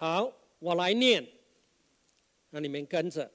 好，我来念，那你们跟着。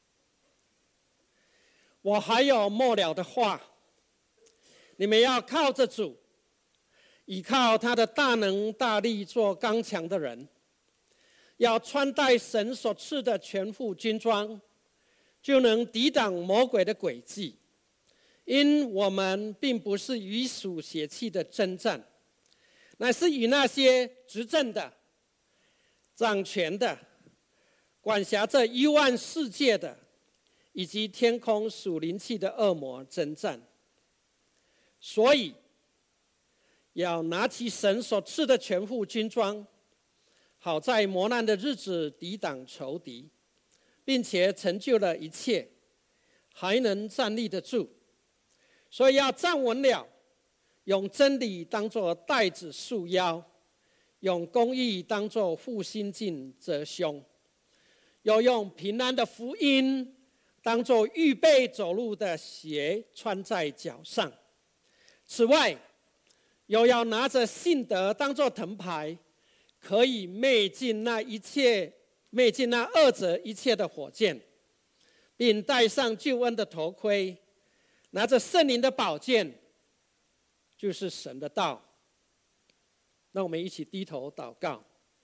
我还有末了的话，你们要靠着主，依靠他的大能大力做刚强的人，要穿戴神所赐的全副军装，就能抵挡魔鬼的诡计。因我们并不是与属血气的征战，乃是与那些执政的、掌权的、管辖这1万世界的，以及天空属灵气的恶魔征战。所以要拿起神所赐的全副军装，好在磨难的日子抵挡仇敌，并且成就了一切，还能站立得住。所以要站稳了，用真理当作带子束腰，用公义当作护心镜遮胸，又用平安的福音当作预备走路的鞋穿在脚上。此外，又要拿着信德当作藤牌，可以灭尽那恶者一切的火箭，并戴上救恩的头盔，拿着圣灵的宝剑，就是神的道。让我们一起低头祷告。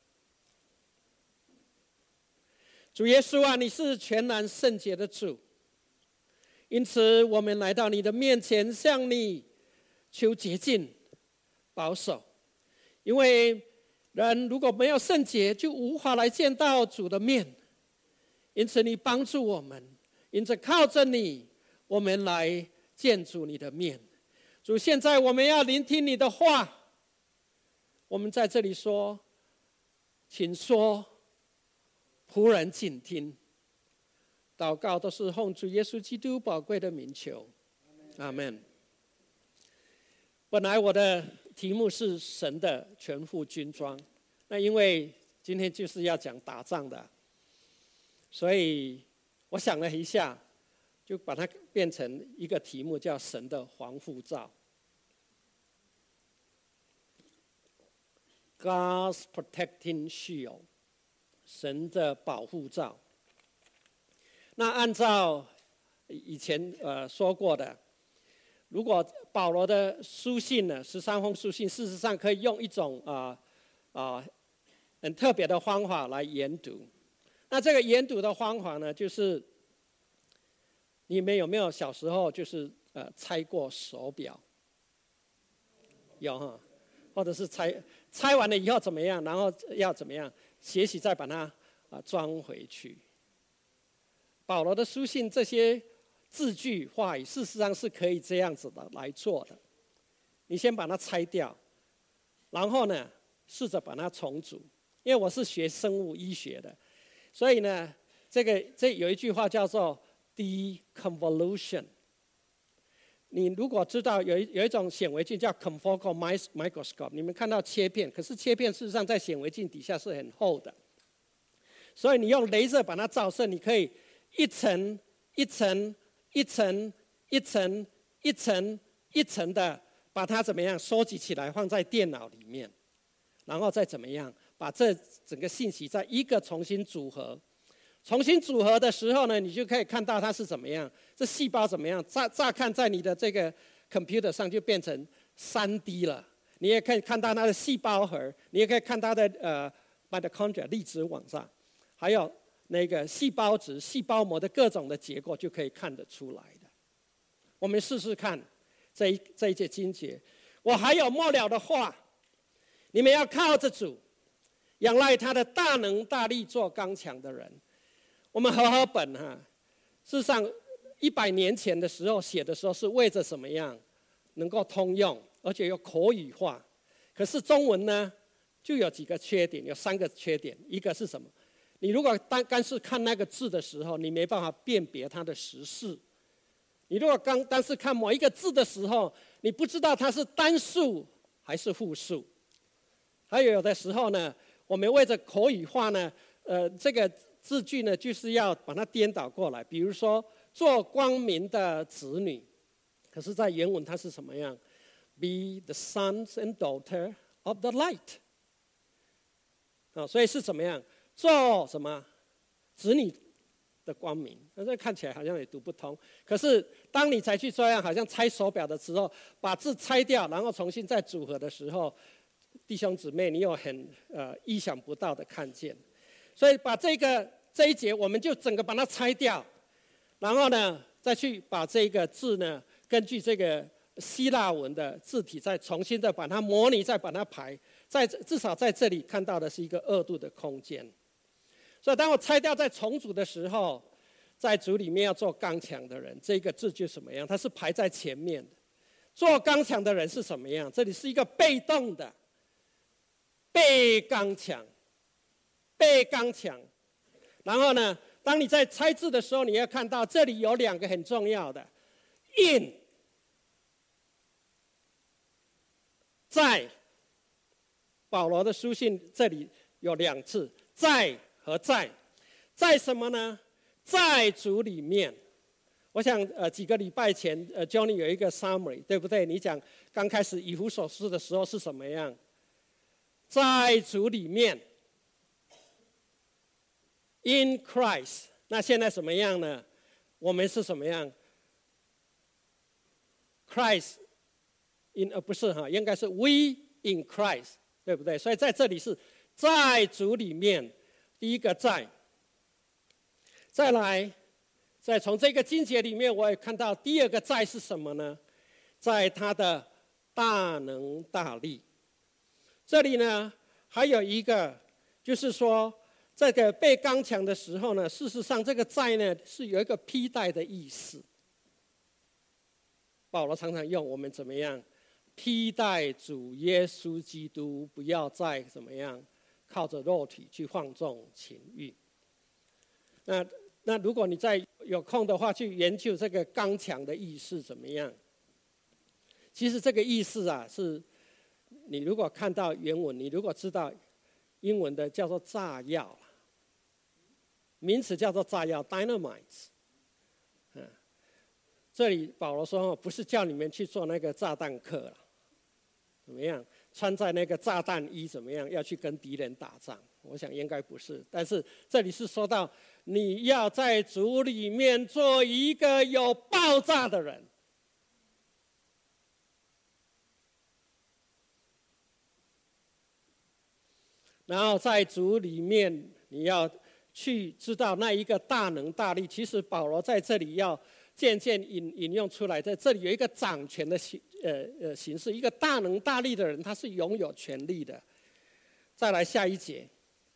主耶稣啊，你是全然圣洁的主，因此我们来到你的面前，向你求洁净保守。因为人如果没有圣洁，就无法来见到主的面。因此你帮助我们，因此靠着你，我们来见主你的面。主，现在我们要聆听你的话。我们在这里说，请说，仆人请听。祷告都是奉主耶稣基督宝贵的名求，阿们。本来我的题目是神的全副军装，那因为今天就是要讲打仗的，所以我想了一下，就把它变成一个题目，叫神的防护罩。God's protecting shield， 神的保护罩。那按照以前说过的，如果保罗的书信呢，13封书信，事实上可以用一种很特别的方法来研读。那这个研读的方法呢，就是你们有没有小时候就是拆过手表？有哈，或者是拆完了以后怎么样，然后要怎么样，学习再把它装回去。保罗的书信这些字句话语，事实上是可以这样子的来做的。你先把它拆掉，然后呢，试着把它重组。因为我是学生物医学的，所以呢，这有一句话叫做 deconvolution。你如果知道有一种显微镜叫 confocal microscope， 你们看到切片，可是切片事实上在显微镜底下是很厚的，所以你用雷射把它照射，你可以一层一层一层一层一层一层的把它怎么样收集起来，放在电脑里面，然后再怎么样把这整个信息再一个重新组合。重新组合的时候呢，你就可以看到它是怎么样，这细胞怎么样，乍看在你的这个 computer 上就变成3D 了。你也可以看到它的细胞核，你也可以看它的mitochondria 粒子网上，还有那个细胞质、细胞膜的各种的结构就可以看得出来的。我们试试看这一节经节，我还有末了的话，你们要靠着主，仰赖他的大能大力做刚强的人。我们和本事实上100年前的时候写的时候是为着什么样能够通用，而且有口语化。可是中文呢，就有几个缺点，有3个缺点。一个是什么？你如果单是看那个字的时候，你没办法辨别它的时事。你如果单是看某一个字的时候，你不知道它是单数还是复数。还有的时候呢，我们为着口语化呢，这个字句呢，就是要把它颠倒过来。比如说，做光明的子女，可是在原文它是什么样 ？Be the sons and daughter of the light。 所以是怎么样做什么子女的光明？那这看起来好像也读不通。可是当你才去这样，好像拆手表的时候，把字拆掉，然后重新再组合的时候，弟兄姊妹，你有很意想不到的看见。所以把这一节，我们就整个把它拆掉，然后呢，再去把这个字呢，根据这个希腊文的字体，再重新的把它模拟，再把它排。至少在这里看到的是一个2度的空间。所以当我拆掉再重组的时候，在组里面要做刚强的人，这个字就什么样？它是排在前面的。做刚强的人是什么样？这里是一个被动的，被刚强，被刚强。然后呢，当你在拆字的时候，你要看到这里有2个很重要的 ，in， 在。保罗的书信这里有2次，在和在什么呢？在主里面。我想几个礼拜前Johnny 有一个 summary， 对不对？你讲刚开始以弗所书的时候是什么样？在主里面 ，in Christ。那现在什么样呢？我们是什么样 ？Christ in 不是哈，应该是 we in Christ。对不对？所以在这里是在主里面，第一个在。再来，再从这个经节里面，我也看到第2个在是什么呢？在他的大能大力。这里呢，还有一个，就是说，这个被刚强的时候呢，事实上这个在呢是有一个披戴的意思。保罗常常用我们怎么样？披戴主耶稣基督，不要再怎么样靠着肉体去放纵情欲。那如果你再有空的话，去研究这个刚强的意思怎么样？其实这个意思啊，是你如果看到原文，你如果知道英文的叫做炸药，名词叫做炸药 （dynamite）。这里保罗说，不是叫你们去做那个炸弹客了。怎么样？穿在那个炸弹衣怎么样？要去跟敌人打仗？我想应该不是。但是这里是说到你要在主里面做一个有爆炸的人。然后在主里面，你要去知道那一个大能大力。其实保罗在这里要渐渐引用出来，在这里有一个掌权的形式，一个大能大力的人，他是拥有权力的。再来下一节，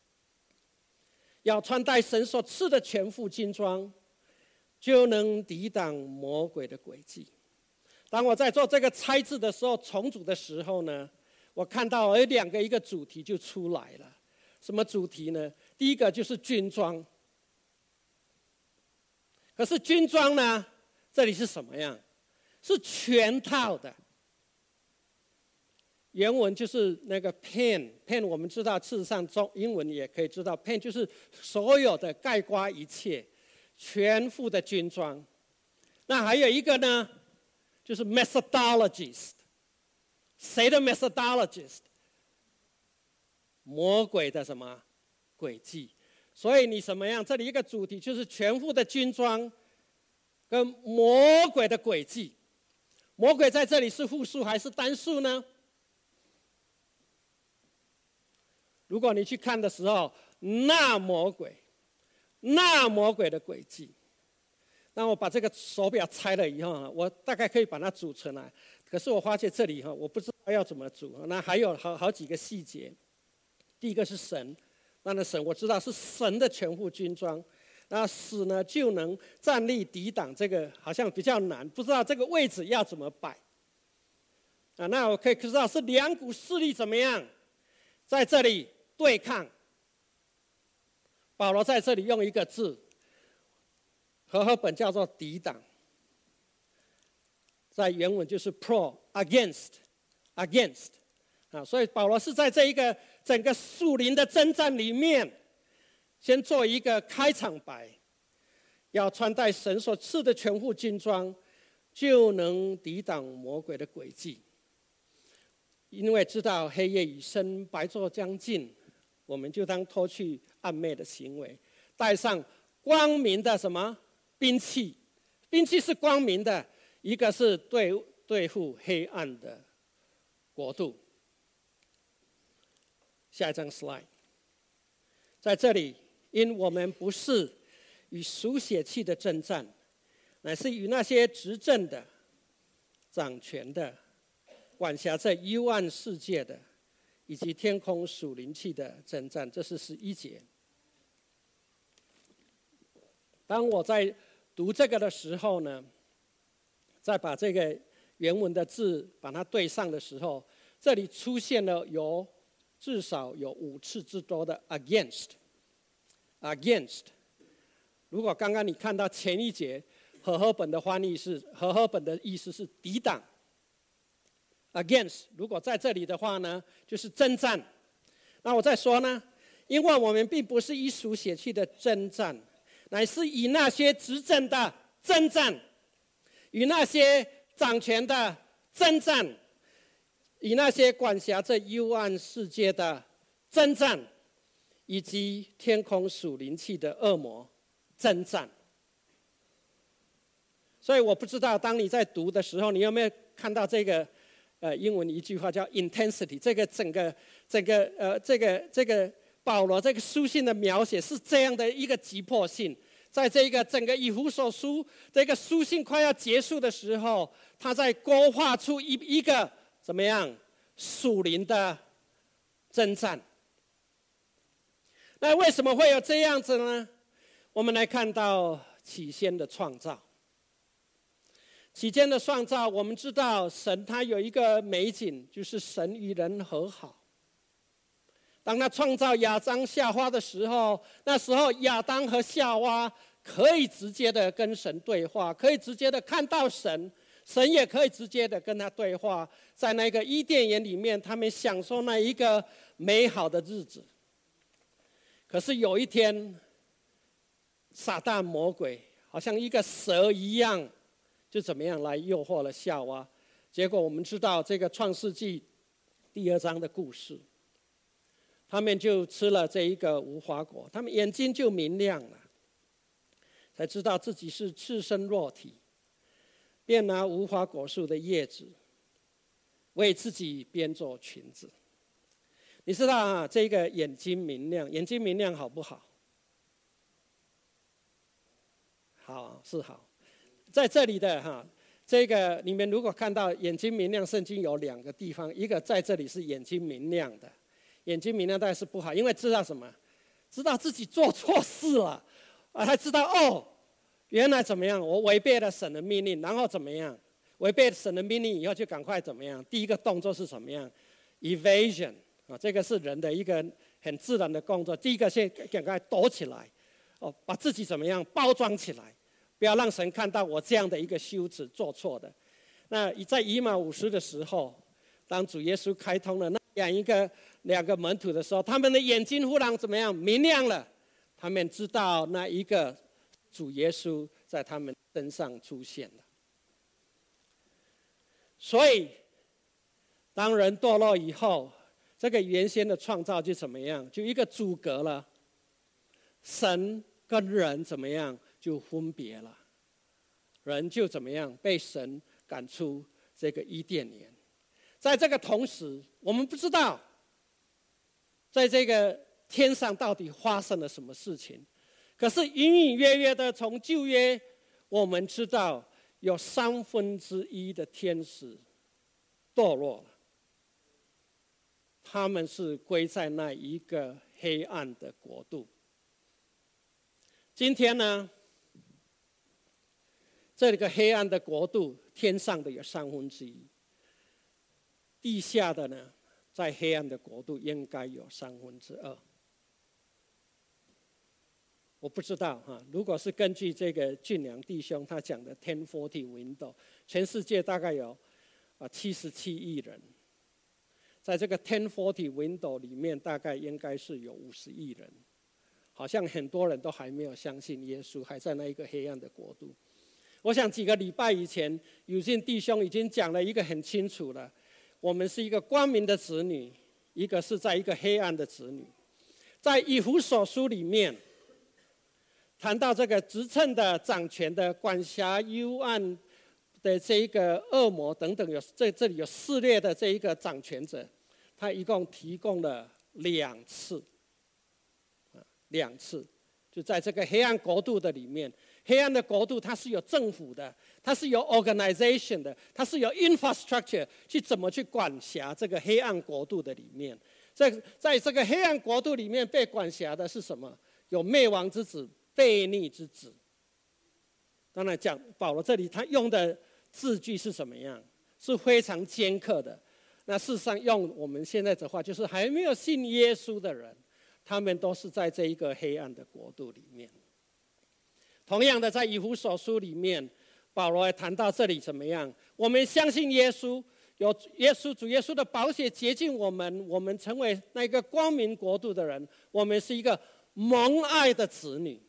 要穿戴神所赐的全副军装，就能抵挡魔鬼的诡计。当我在做这个拆字的时候，重组的时候呢，我看到有一个主题就出来了。什么主题呢？第一个就是军装。可是军装呢，这里是什么样？是全套的。原文就是那个 pen， 我们知道，事实上英文也可以知道 pen 就是所有的概括一切，全副的军装。那还有一个呢，就是 methodologist。谁的 methodologist？ 魔鬼的什么诡计？所以你什么样？这里一个主题就是全副的军装跟魔鬼的诡计。魔鬼在这里是复数还是单数呢？如果你去看的时候，那魔鬼的诡计。那我把这个手表拆了以后，我大概可以把它组成来。可是我发现这里我不知道要怎么组。那还有好几个细节。第一个是神，那神我知道是神的全副军装。那死呢就能站立抵挡，这个好像比较难，不知道这个位置要怎么摆。那我可以知道是两股势力怎么样在这里对抗。保罗在这里用一个字，和合本叫做抵挡，在原文就是 pro against。所以保罗是在这一个整个属灵的征战里面，先做一个开场白，要穿戴神所赐的全副军装，就能抵挡魔鬼的诡计。因为知道黑夜已深，白昼将近， 我们就当脱去暗昧的行为，带上光明的什么兵器？兵器是光明的，一个是对付黑暗的国度。下一张 slide， 在这里，因我们不是与属血气的征战，乃是与那些执政的、掌权的、管辖这幽暗世界的，以及天空属灵气的征战。这是11节。当我在读这个的时候呢，再把这个原文的字把它对上的时候，这里出现了至少有5次之多的 against。如果刚刚你看到前一节和合本的翻译是和合本的意思是抵挡 ，against 如果在这里的话呢，就是征战。那我再说呢，因为我们并不是以属血气的征战，乃是以那些执政的征战，与那些掌权的征战，与那些管辖这幽暗世界的征战，以及天空属灵气的恶魔征战。所以我不知道，当你在读的时候，你有没有看到这个英文一句话叫 intensity？ 这个保罗这个书信的描写是这样的一个急迫性。在这个整个以弗所书这个书信快要结束的时候，他在勾画出一个怎么样属灵的征战。那为什么会有这样子呢？我们来看到起先的创造。起先的创造，我们知道神他有一个美景，就是神与人和好。当他创造亚当夏娃的时候，那时候亚当和夏娃可以直接的跟神对话，可以直接的看到神，神也可以直接的跟他对话。在那个伊甸园里面，他们享受那一个美好的日子。可是有一天，撒旦魔鬼好像一个蛇一样，就怎么样来诱惑了夏娃。结果我们知道这个创世纪第2章的故事，他们就吃了这一个无花果，他们眼睛就明亮了，才知道自己是赤身裸体，便拿无花果树的叶子为自己编做裙子。你知道啊，这个眼睛明亮好不好？好，是好。在这里的这个你们如果看到眼睛明亮，圣经有2个地方，一个在这里是眼睛明亮的，眼睛明亮当然是不好，因为知道什么？知道自己做错事了，还知道原来怎么样？我违背了神的命令，然后怎么样？违背神的命令以后就赶快怎么样？第一个动作是什么样 ？evasion 这个是人的一个很自然的工作。第一个先赶快躲起来，把自己怎么样包装起来，不要让神看到我这样的一个羞耻做错的。那在以马五斯的时候，当主耶稣开通了那2个门徒的时候，他们的眼睛忽然怎么样明亮了？他们知道那一个主耶稣在他们身上出现了。所以，当人堕落以后，这个原先的创造就怎么样？就一个阻隔了，神跟人怎么样就分别了，人就怎么样被神赶出这个伊甸园。在这个同时，我们不知道，在这个天上到底发生了什么事情。可是隐隐约约的从旧约，我们知道有1/3的天使堕落了，他们是归在那一个黑暗的国度。今天呢，这个黑暗的国度，天上的有1/3，地下的呢，在黑暗的国度应该有2/3。我不知道如果是根据这个俊良弟兄他讲的1040 window， 全世界大概有77亿人，在这个1040 window 里面，大概应该是有50亿人。好像很多人都还没有相信耶稣，还在那一个黑暗的国度。我想几个礼拜以前，有些弟兄已经讲了一个很清楚了，我们是一个光明的子女，一个是在一个黑暗的子女。 在以弗所书里面谈到这个执政的、掌权的、管辖幽暗的这一个恶魔等等，这里有4列的这一个掌权者，他一共提供了2次，2次，就在这个黑暗国度的里面，黑暗的国度它是有政府的，它是有 organization 的，它是有 infrastructure 去怎么去管辖这个黑暗国度的里面。在这个黑暗国度里面被管辖的是什么？有灭亡之子、悖逆之子。当然讲保罗这里他用的字句是什么样？是非常尖刻的。那事实上用我们现在的话，就是还没有信耶稣的人，他们都是在这一个黑暗的国度里面。同样的，在以弗所书里面，保罗也谈到这里怎么样？我们相信耶稣，有主耶稣的宝血洁净我们，我们成为那个光明国度的人，我们是一个蒙爱的子女，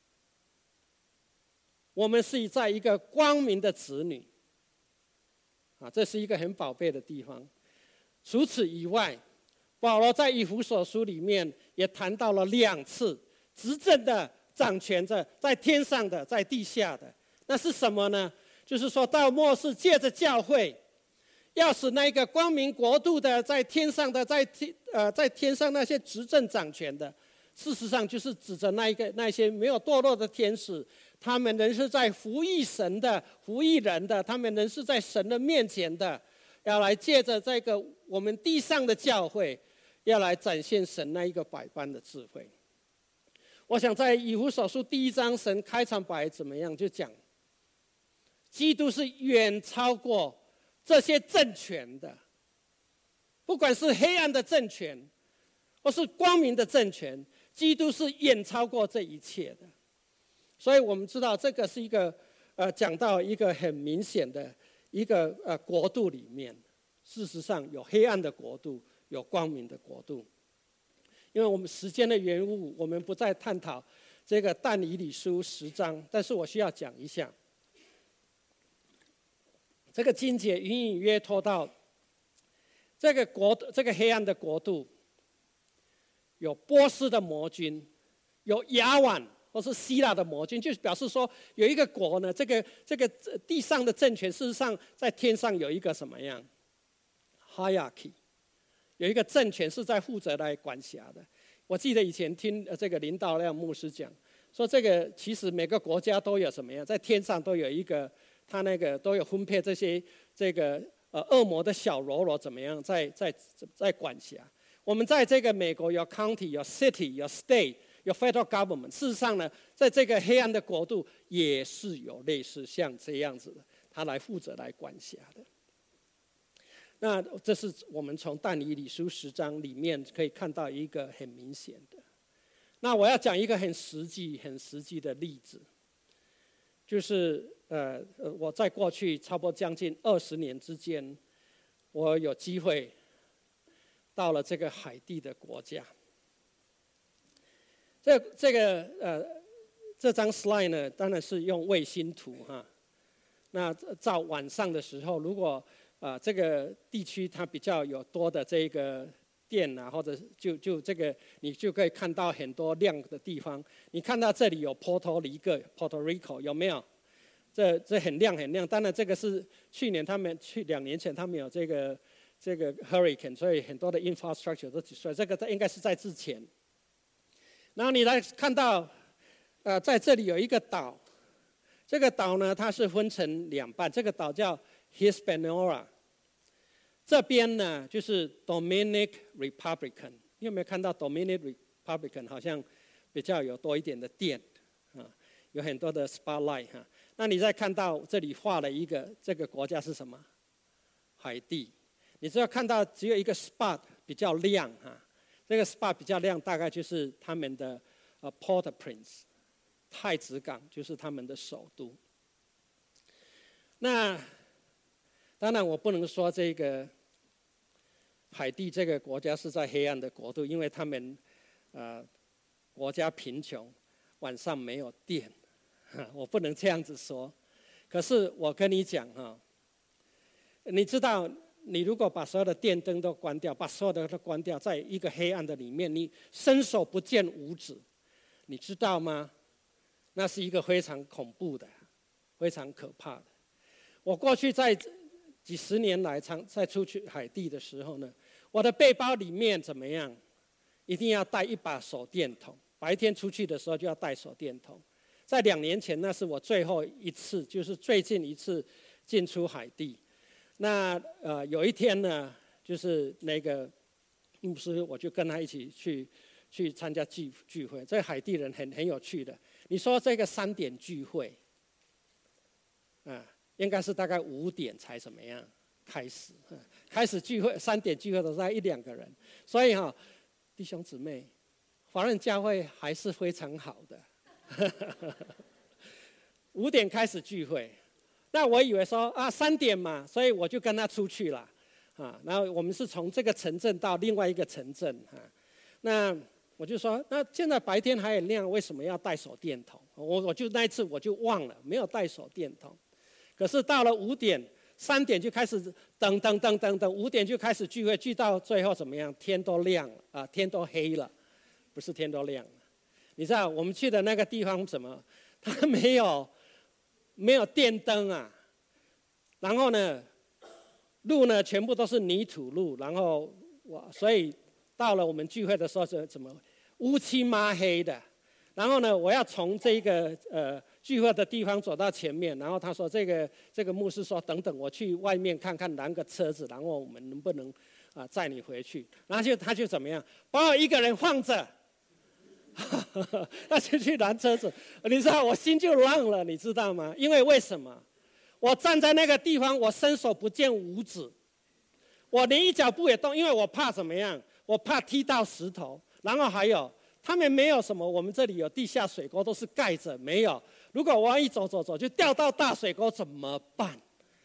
我们是在一个光明的子女，这是一个很宝贝的地方。除此以外，保罗在以弗所书里面也谈到了2次执政的、掌权的，在天上的，在地下的。那是什么呢？就是说到末世，借着教会，要使那个光明国度的，在天上的，在天上那些执政掌权的，事实上就是指着那些没有堕落的天使，他们仍是在服役神的、服役人的，他们仍是在神的面前的，要来借着这个我们地上的教会，要来展现神那一个百般的智慧。我想在以弗所书第1章，神开场白怎么样？就讲基督是远超过这些政权的，不管是黑暗的政权，或是光明的政权，基督是远超过这一切的。所以我们知道这个是一个讲到一个很明显的一个国度里面，事实上有黑暗的国度，有光明的国度。因为我们时间的缘故，我们不再探讨这个但以理书10章，但是我需要讲一下这个经节隐隐约托到这个黑暗的国度，有波斯的魔君，有亚宛或是希腊的魔君，就表示说有一个国呢，这个地上的政权，事实上在天上有一个什么样 hierarchy， 有一个政权是在负责来管辖的。我记得以前听这个林道亮牧师讲，说这个其实每个国家都有什么样，在天上都有一个，他那个都有分配这个恶魔的小喽啰怎么样在管辖。我们在这个美国有 county 有 city 有 state 有 federal government， 事实上呢，在这个黑暗的国度也是有类似像这样子的，他来负责来管辖的。那这是我们从但以理书10章里面可以看到一个很明显的。那我要讲一个很实际的例子，就是我在过去差不多将近20年之间，我有机会到了这个海地的国家。这张 slide 呢，当然是用卫星图哈。那到晚上的时候，如果这个地区它比较有多的这个电或者就这个，你就可以看到很多亮的地方。你看到这里有 Puerto Rico 有没有？这很亮很亮。当然这个是2年前他们有这个 hurricane， 所以很多的 infrastructure 都所以这个应该是在之前。然后你来看到在这里有一个岛，这个岛呢它是分成2半，这个岛叫 Hispaniola。这边呢就是 Dominican Republic， 你有没有看到 Dominican Republic 好像比较有多一点的电有很多的 spotlight 那你再看到这里画了一个，这个国家是什么？海地。你只要看到只有一个 spot 比较亮这个 spot 比较亮，大概就是他们的Port-au-Prince 太子港，就是他们的首都。那当然，我不能说这个海地这个国家是在黑暗的国度，因为他们国家贫穷，晚上没有电，我不能这样子说。可是我跟你讲你知道你如果把所有的电灯都关掉，把所有的都关掉，在一个黑暗的里面，你伸手不见五指，你知道吗？那是一个非常恐怖的、非常可怕的。我过去在几十年来，在出去海地的时候呢，我的背包里面怎么样？一定要带一把手电筒。白天出去的时候就要带手电筒。在2年前，那是我最后一次，就是最近一次进出海地。那有一天呢，就是那个牧师，我就跟他一起去参加聚会。这个海地人很有趣的。你说这个3点聚会，应该是大概5点才怎么样开始？开始聚会3点聚会都是在1-2个人，所以弟兄姊妹，华人教会还是非常好的。5点开始聚会。那我以为说3点嘛，所以我就跟他出去了，然后我们是从这个城镇到另外一个城镇，那我就说，那现在白天还很亮，为什么要带手电筒？我就那一次我就忘了，没有带手电筒。可是到了5点、3点就开始等，5点就开始聚会，聚到最后怎么样？天都亮了天都黑了，不是天都亮了。你知道我们去的那个地方什么？它没有电灯然后呢，路呢全部都是泥土路，然后所以到了我们聚会的时候是怎么乌漆抹黑的。然后呢，我要从这个聚会的地方走到前面，然后他说这个牧师说等等，我去外面看看拦个车子，然后我们能不能载你回去？然后他就怎么样，把我一个人放着。那就去拦车子，你知道我心就乱了，你知道吗？因为什么？我站在那个地方，我伸手不见五指，我连一脚步也动，因为我怕怎么样？我怕踢到石头。然后还有，他们没有什么，我们这里有地下水沟，都是盖着，没有。如果我一走就掉到大水沟怎么办？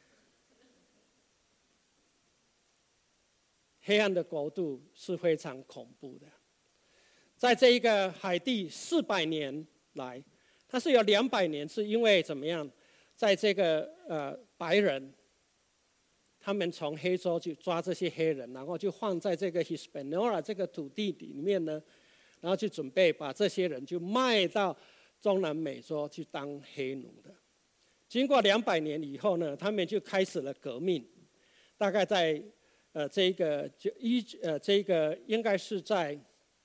黑暗的国度是非常恐怖的。在这一个海地400年来，它是有200年是因为怎么样？在这个白人，他们从黑州去抓这些黑人，然后就放在这个 Hispaniola 这个土地里面呢，然后就准备把这些人就卖到中南美洲去当黑奴的。经过200年以后呢，他们就开始了革命，大概在这个应该是在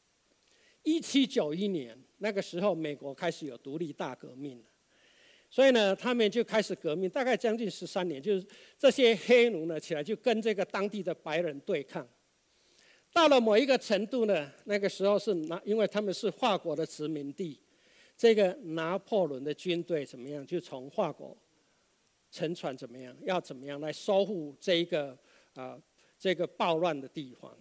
1791年，那个时候美国开始有独立大革命了，所以呢，他们就开始革命，大概将近13年，就是这些黑奴呢起来就跟这个当地的白人对抗。到了某一个程度呢，那个时候是因为他们是法国的殖民地，这个拿破仑的军队怎么样，就从法国乘船怎么样，要怎么样来收复这个暴乱的地方。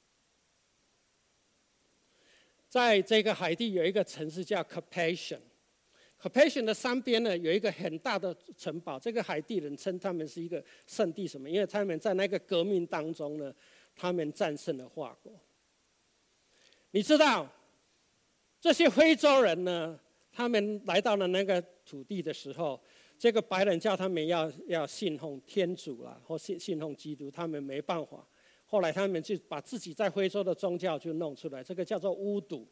在这个海地有一个城市叫 Carpathian 的山边呢有一个很大的城堡，这个海地人称他们是一个圣地，什么？因为他们在那个革命当中呢，他们战胜了法国。你知道，这些非洲人呢，他们来到了那个土地的时候，这个白人叫他们要信奉天主啦，或信奉基督，他们没办法。后来他们就把自己在非洲的宗教就弄出来，这个叫做巫毒。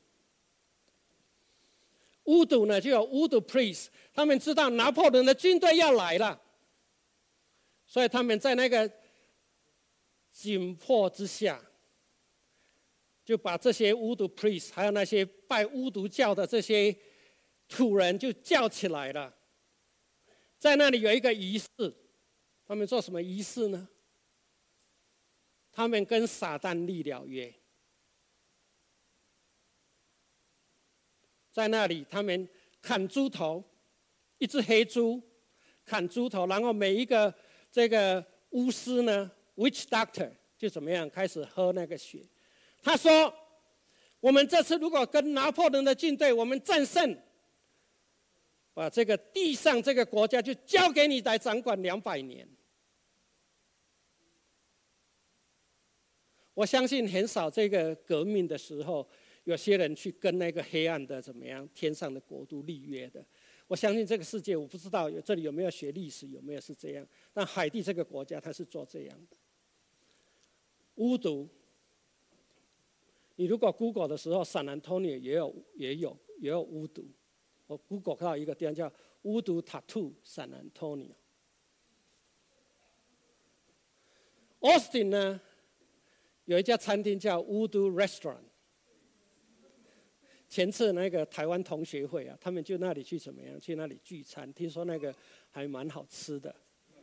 巫毒呢，就有巫毒 priest， 他们知道拿破仑的军队要来了，所以他们在那个紧迫之下，就把这些巫毒 priest 还有那些拜巫毒教的这些土人就叫起来了。在那里有一个仪式，他们做什么仪式呢？他们跟撒旦立了约，在那里他们砍猪头，一只黑猪，砍猪头，然后每一个这个巫师呢 ，witch doctor 就怎么样开始喝那个血。他说：“我们这次如果跟拿破仑的军队我们战胜，把这个地上这个国家就交给你来掌管200年。”我相信很少这个革命的时候，有些人去跟那个黑暗的怎么样天上的国度立约的。我相信这个世界，我不知道这里有没有学历史，有没有是这样。但海地这个国家，它是做这样的。 巫毒。你如果 Google 的时候，San Antonio 也有巫毒。我 Google 看到一个地方叫巫毒 Tattoo San Antonio。Austin 呢，有一家餐厅叫巫毒 Restaurant。前次那个台湾同学会啊，他们就那里去怎么样？去那里聚餐，听说那个还蛮好吃的。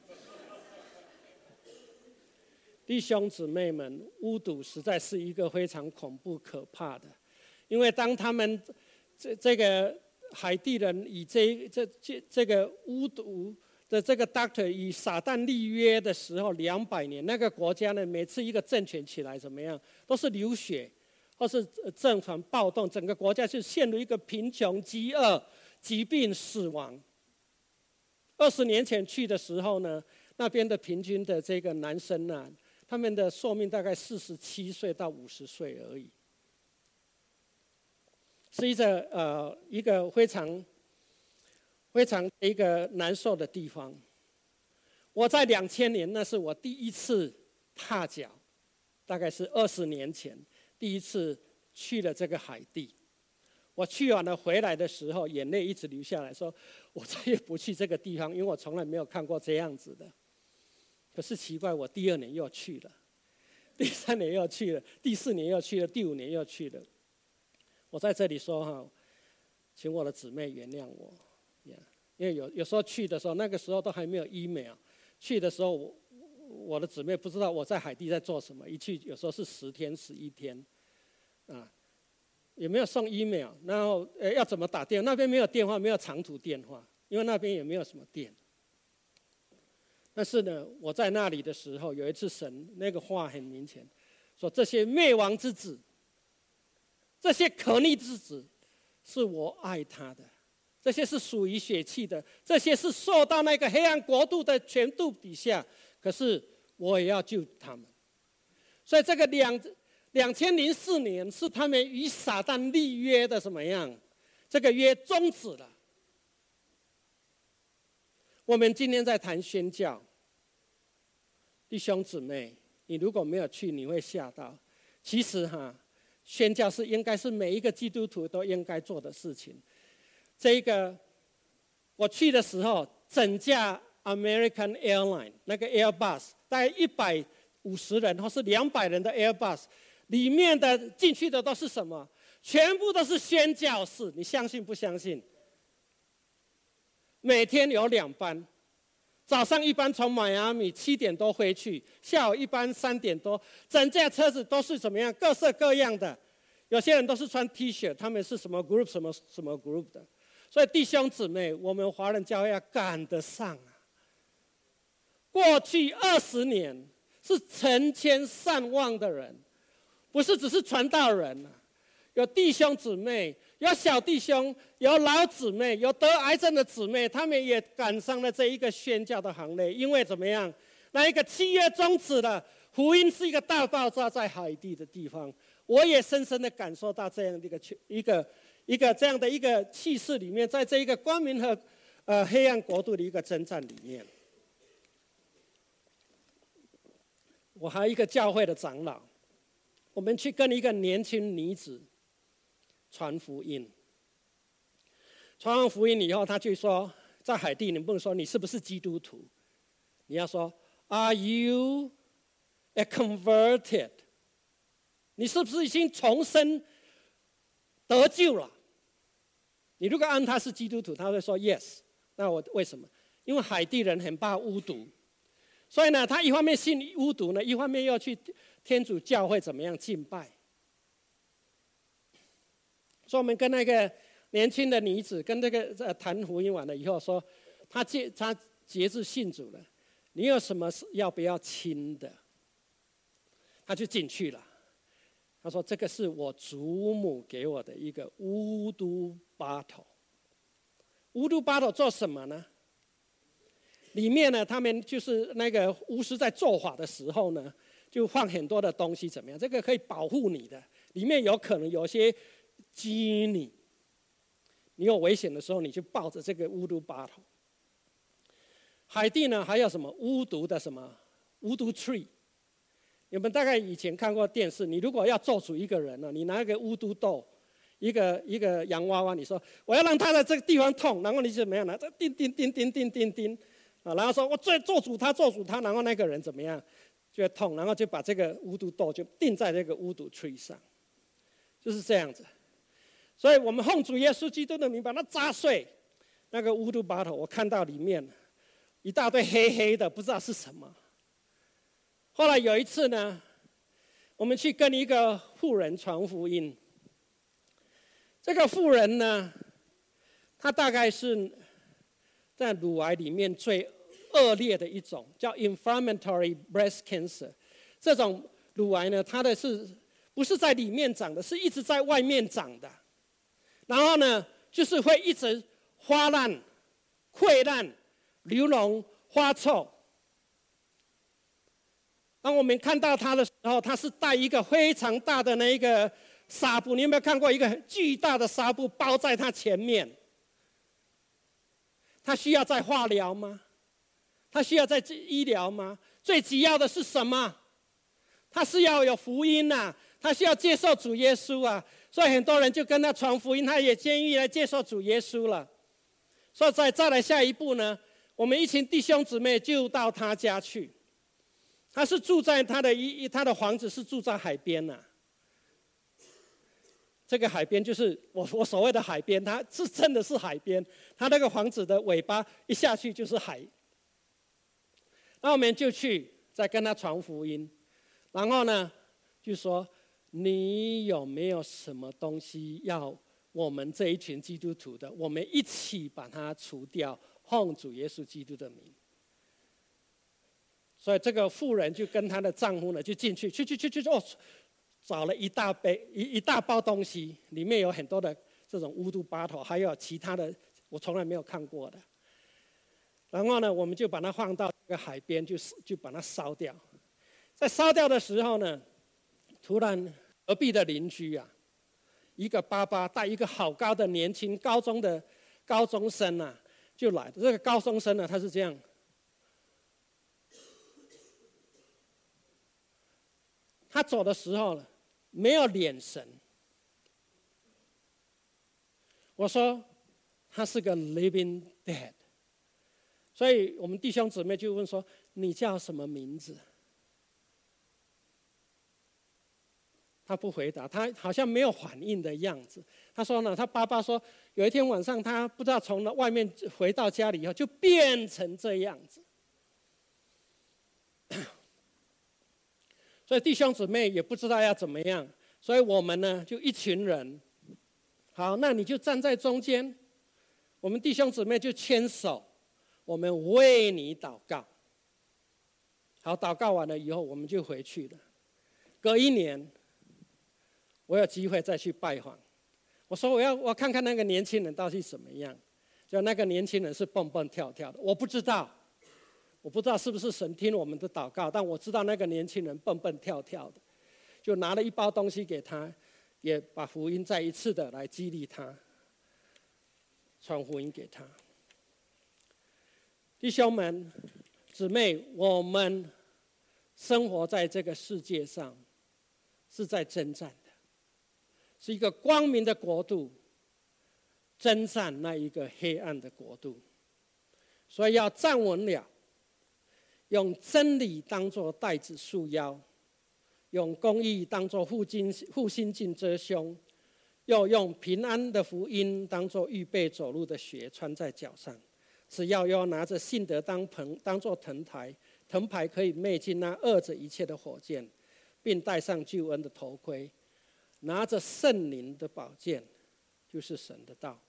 弟兄姊妹们，巫毒实在是一个非常恐怖可怕的，因为当他们这个海地人以这个巫毒的这个 doctor 以撒旦立约的时候，200年那个国家呢，每次一个政权起来怎么样，都是流血。或是政权暴动，整个国家就陷入一个贫穷、饥饿、疾病、死亡。20年前去的时候呢，那边的平均的这个男生呢，他们的寿命大概47岁到50岁而已，是一个非常一个难受的地方。我在2000年，那是我第一次踏脚，大概是20年前。第一次去了这个海地，我去完了回来的时候，眼泪一直流下来，说我再也不去这个地方，因为我从来没有看过这样子的。可是奇怪，我第2年又去了，第3年又去了，第4年又去了，第5年又去了。我在这里说哈，请我的姊妹原谅我，因为有时候去的时候，那个时候都还没有 email， 去的时候我的姊妹不知道我在海地在做什么，一去有时候是10天、11天，也没有送 email， 然后要怎么打电话？那边没有电话，没有长途电话，因为那边也没有什么电。但是呢，我在那里的时候，有一次神那个话很明显，说这些灭亡之子，这些可逆之子，是我爱他的，这些是属于血气的，这些是受到那个黑暗国度的权度底下。可是我也要救他们，所以这个2004年是他们与撒旦立约的怎么样？这个约终止了。我们今天在谈宣教，弟兄姊妹，你如果没有去，你会吓到。其实宣教是应该是每一个基督徒都应该做的事情。这个我去的时候，整架American Airline 那个 Airbus 大概150人或是200人的 Airbus， 里面的进去的都是什么？全部都是宣教士，你相信不相信？每天有2班，早上一班从迈阿密7点多飞去，下午一班3点多，整架车子都是怎么样？各色各样的，有些人都是穿 T 恤，他们是什么 group 什么 group 的。所以弟兄姊妹，我们华人教会要赶得上啊！过去20年是成千上万的人，不是只是传道人啊，有弟兄姊妹，有小弟兄，有老姊妹，有得癌症的姊妹，他们也赶上了这一个宣教的行列。因为怎么样？那一个契约终止了，福音是一个大爆炸在海地的地方。我也深深的感受到这样的一个这样的一个气势里面，在这一个光明和黑暗国度的一个征战里面。我还有一个教会的长老，我们去跟一个年轻女子传福音。传完福音以后，他就说，在海地你不能说你是不是基督徒，你要说 Are you a converted？ 你是不是已经重生得救了？你如果按他是基督徒，他会说 Yes。那我为什么？因为海地人很怕巫毒。所以呢，他一方面信巫毒呢，一方面又去天主教会怎么样敬拜。所以我们跟那个年轻的女子跟这个谈福音完了以后说，他节制信主了，你有什么要不要亲的？他就进去了。他说这个是我祖母给我的一个巫毒巴头。巫毒巴头做什么呢？里面呢，他们就是那个巫师在做法的时候呢，就放很多的东西，怎么样？这个可以保护你的，里面有可能有些机你有危险的时候，你就抱着这个巫毒巴头。海地呢，还有什么巫毒的什么巫毒 tree， 你们大概以前看过电视，你如果要咒诅一个人呢，你拿一个巫毒豆，一个洋娃娃，你说我要让他在这个地方痛，然后你怎么样呢？这叮叮叮叮叮叮叮，啊，然后说我最咒诅他，然后那个人怎么样就会痛，然后就把这个巫毒豆就钉在这个巫毒 tree 上，就是这样子。所以我们奉主耶稣基督的名把它砸碎，那个巫毒把头，我看到里面一大堆黑黑的，不知道是什么。后来有一次呢，我们去跟一个妇人传福音。这个妇人呢，她大概是在乳癌里面最恶劣的一种，叫 inflammatory breast cancer。这种乳癌呢，它的不是在里面长的，是一直在外面长的。然后呢，就是会一直发烂、溃烂、流脓、发臭。当我们看到他的时候，他是带一个非常大的那一个纱布，你有没有看过一个巨大的纱布包在他前面？他需要在化疗吗？他需要在医疗吗？最急要的是什么？他是要有福音啊，他需要接受主耶稣啊，所以很多人就跟他传福音，他也愿意来接受主耶稣了。所以再来下一步呢，我们一群弟兄姊妹就到他家去。他是住在他的房子是住在海边呐、这个海边就是我所谓的海边，它是真的是海边。他那个房子的尾巴一下去就是海。那我们就去再跟他传福音，然后呢就说你有没有什么东西要我们这一群基督徒的，我们一起把它除掉，奉主耶稣基督的名。所以这个妇人就跟她的丈夫呢，就进去哦，找了一大包东西，里面有很多的这种巫毒巴头，还有其他的我从来没有看过的。然后呢，我们就把它放到这个海边，就把它烧掉。在烧掉的时候呢，突然隔壁的邻居啊，一个爸爸带一个好高的年轻高中生啊，就来了。这个高中生呢，他是这样。他走的时候呢，没有眼神。我说他是个 living dead， 所以我们弟兄姊妹就问说：“你叫什么名字？”他不回答，他好像没有反应的样子。他说呢，他爸爸说，有一天晚上他不知道从外面回到家里以后，就变成这样子。所以弟兄姊妹也不知道要怎么样，所以我们呢就一群人，好，那你就站在中间，我们弟兄姊妹就牵手，我们为你祷告。好，祷告完了以后，我们就回去了。隔一年，我有机会再去拜访，我说我看看那个年轻人到底怎么样。就那个年轻人是蹦蹦跳跳的，我不知道是不是神听我们的祷告，但我知道那个年轻人蹦蹦跳跳的，就拿了一包东西给他，也把福音再一次的来激励他，传福音给他。弟兄们、姊妹，我们生活在这个世界上，是在征战的，是一个光明的国度，征战那一个黑暗的国度，所以要站稳了。用真理当作带子束腰，用公义当作护心镜遮胸，又用平安的福音当作预备走路的鞋穿在脚上。只要拿着信德当作藤牌，藤牌可以灭尽那扼着一切的火箭，并戴上救恩的头盔，拿着圣灵的宝剑，就是神的道。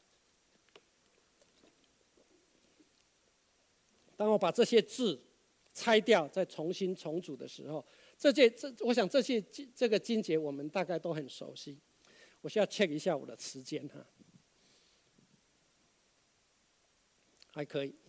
当我把这些字拆掉，再重新重组的时候，我想这个经节我们大概都很熟悉。我需要 check 一下我的时间哈，还可以。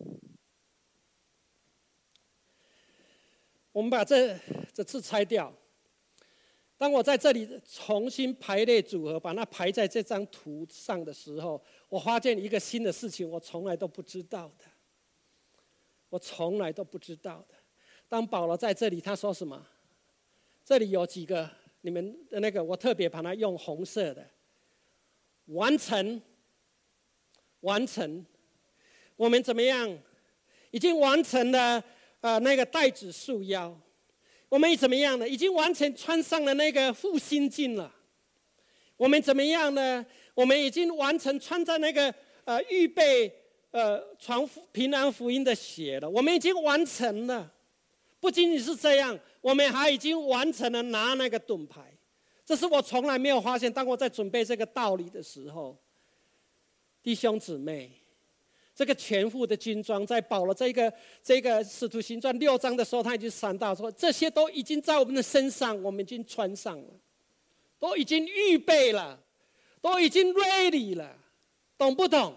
我们把这次拆掉。当我在这里重新排列组合，把它排在这张图上的时候，我发现一个新的事情，我从来都不知道的。我从来都不知道的。当保罗在这里，他说什么？ 这里有几个你们的那个，我特别把它用红色的，完成，完成，我们怎么样？已经完成了那个带子束腰，我们怎么样呢？已经完成穿上了那个护心镜了。我们怎么样呢？我们已经完成穿在那个预备传平安福音的鞋了。我们已经完成了。不仅仅是这样，我们还已经完成了拿那个盾牌。这是我从来没有发现，当我在准备这个道理的时候，弟兄姊妹，这个全副的军装，在保罗这个使徒行传6章的时候，他已经闪到说，这些都已经在我们的身上，我们已经穿上了，都已经预备了，都已经 ready 了，懂不懂？